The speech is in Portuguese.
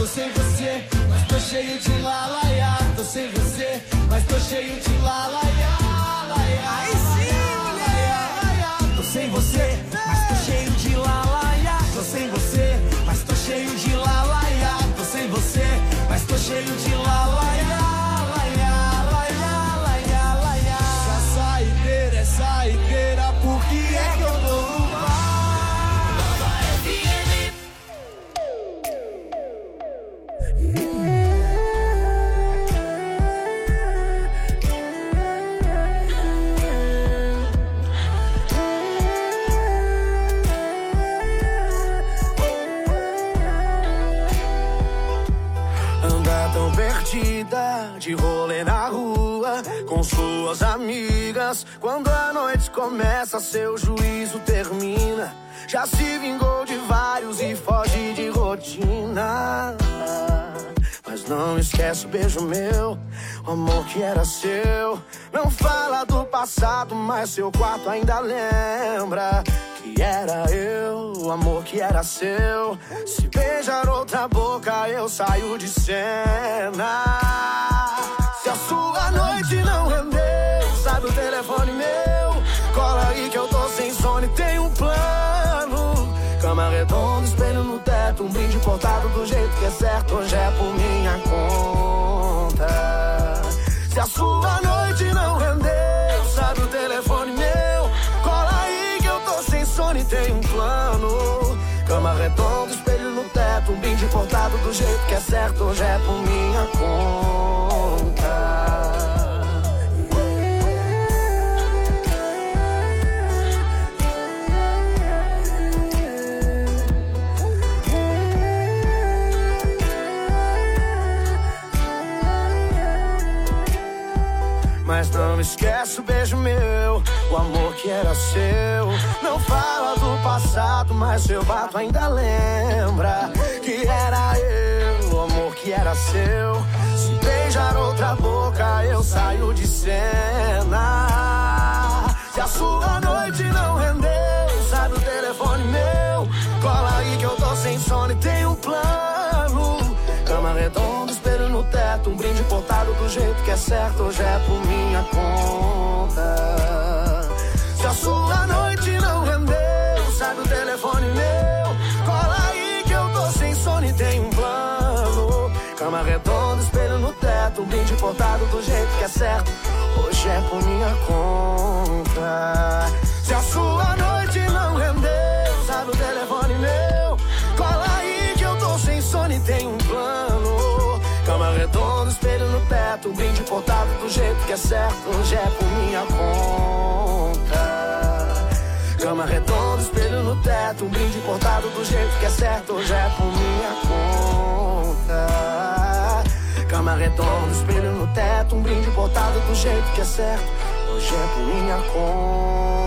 Tô sem você, mas tô cheio de lalaiá. Tô sem você, mas tô cheio de lalaiá. Aí sim, mulher. Tô sem você, mas tô cheio de lalaiá. Tô sem você, mas tô cheio de lalaiá. Tô sem você, mas tô cheio de lalaiá. Se a saideira é saideira, por que é que eu tô no bar? Nova FM. Anda tão perdida, de rolê na rua, com suas amigas. Quando a noite começa, seu juízo termina. Já se vingou de vários e foge de rotina. Mas não esquece o beijo meu, o amor que era seu. Não fala do passado, mas seu quarto ainda lembra que era eu, o amor que era seu. Se beijar outra boca, eu saio de cena. Se a sua noite não rendeu, sabe o telefone meu. Cola aí que eu tô sem sono e tenho um plano. Cama redonda, espelho no teto, um brinde portado do jeito que é certo. Hoje é por minha conta. Se a sua noite não rendeu, sabe o telefone meu. Cola aí que eu tô sem sono e tenho um plano. Cama redonda, espelho no teto, um brinde portado do jeito que é certo. Hoje é por minha conta. Mas não esquece o beijo meu, o amor que era seu. Não fala do passado, mas seu bato ainda lembra que era eu, o amor que era seu. Se beijar outra boca, eu saio de cena. Se a sua noite não rendeu, sabe o telefone meu. Cola aí que eu tô sem sono e tenho um plano. Cama redonda, espelho no teto, um brinde portado do jeito que é certo. Hoje é por minha conta. Se a sua noite não rendeu, sabe o telefone meu. Cola aí que eu tô sem sono e tenho um plano. Cama redonda, espelho no teto, um brinde portado do jeito que é certo. Hoje é por minha conta. Se a sua noite não rendeu, sabe o telefone meu. Cola aí que eu tô sem sono e tenho um plano. Cama redonda, espelho no teto, um brinde portado do jeito que é certo. Hoje é por minha conta. Cama redonda, espelho no teto, um brinde portado do jeito que é certo. Hoje é por minha conta. Cama redonda, espelho no teto, um brinde portado do jeito que é certo. Hoje é por minha conta.